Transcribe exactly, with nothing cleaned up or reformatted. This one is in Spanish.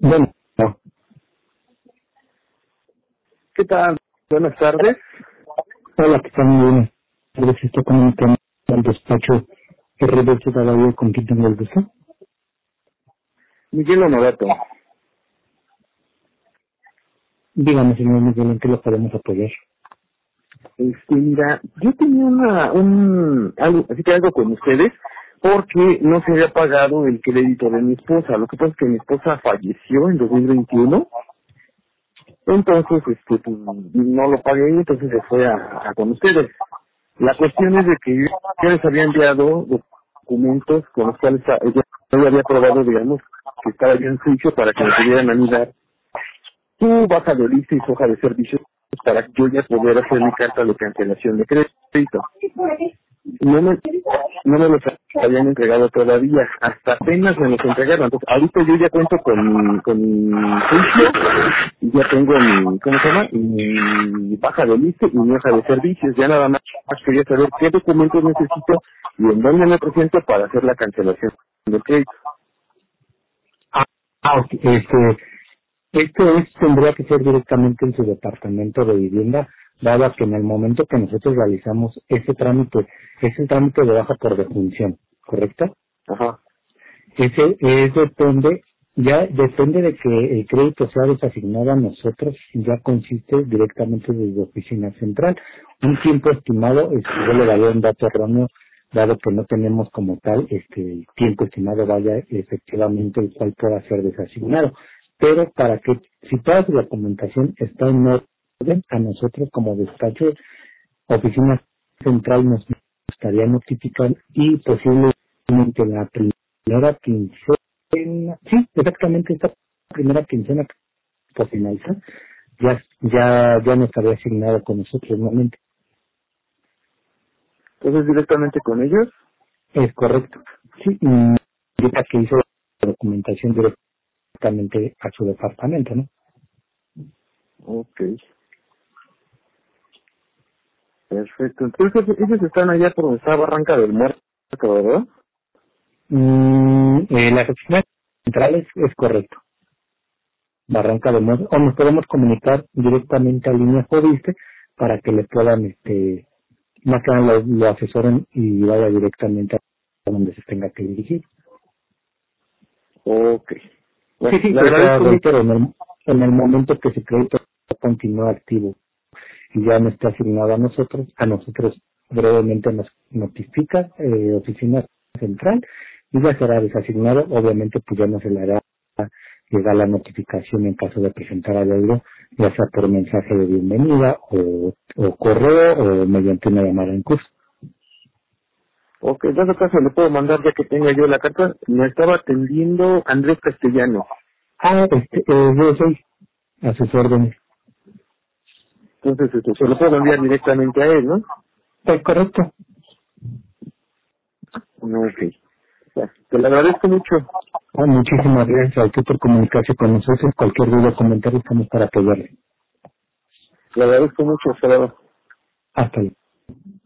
Bueno, no. ¿Qué tal? Buenas tardes. Hola, que están muy buenas tardes. Estoy comunicando al despacho R B C Caballo, con quien tengo el gusto. Miguel Honorato. Dígame, señor Miguel, ¿en qué lo podemos apoyar? Este, mira, yo tenía una, un, algo, así que algo con ustedes, porque no se había pagado el crédito de mi esposa. Lo que pasa es que mi esposa falleció en dos mil veintiuno, entonces, este, pues, no lo pagué, entonces se fue a, a con ustedes. La cuestión es de que yo ya les había enviado documentos con los cuales a- ella ella había aprobado, digamos, que estaba yo en juicio para que me pudieran anidar tu baja de lista y su hoja de servicios para yo ya poder hacer mi carta de cancelación de crédito. No me, no me los habían entregado todavía, hasta apenas me los entregaron. Entonces, ahorita yo ya cuento con mi, con mi juicio y ya tengo mi, ¿cómo se llama? Mi baja de lista y mi hoja de servicios. Ya nada más quería saber qué documentos necesito y en dónde me presento para hacer la cancelación del crédito. Ah, ah, ok. Este, esto es, tendría que ser directamente en su departamento de vivienda, dado que en el momento que nosotros realizamos ese trámite, es el trámite de baja por defunción, ¿correcto? Ajá. Ese es depende, ya depende de que el crédito sea desasignado a nosotros, ya consiste directamente desde oficina central. Un tiempo estimado, este, yo le daría un dato erróneo, dado que no tenemos como tal este el tiempo estimado vaya efectivamente el cual pueda ser desasignado. Pero para que, si toda su documentación está en orden, a nosotros como despacho, oficina central nos estaría notificando y posiblemente la primera quincena, sí, exactamente esta primera quincena por finalizar, ya, ya, ya no estaría asignado con nosotros nuevamente. Entonces, directamente con ellos. Es correcto. Sí, y ahorita que hizo la documentación directamente a su departamento, ¿no? Ok, perfecto. Entonces, ellos están allá por donde está Barranca del Muerto, ¿verdad? Mm, eh, las oficinas centrales es correcto. Barranca de Muerto, o nos podemos comunicar directamente a línea Fobiste para que le puedan, este, más que nada lo, lo asesoren y vaya directamente a donde se tenga que dirigir. Ok. Sí, Bueno, sí, le o sea, agradezco mucho. reitero, en el, en el momento que su crédito continúa activo y ya no está asignado a nosotros, a nosotros brevemente nos notifica eh, oficina central y ya será desasignado. Obviamente pues ya no se le hará llegar la notificación en caso de presentar adeudo, ya sea por mensaje de bienvenida o, o correo o mediante una llamada en curso. Ok, en todo caso le puedo mandar ya que tenga yo la carta. Me estaba atendiendo Andrés Castellano. Ah, este, eh, yo soy a sus órdenes. Entonces, este, se lo puedo enviar directamente a él, ¿no? Es correcto. No, ok. Ya, te lo agradezco mucho. Ah, muchísimas gracias a usted por comunicarse con nosotros. Cualquier duda o comentario estamos para apoyarle. Le agradezco mucho. Hasta luego. Hasta luego.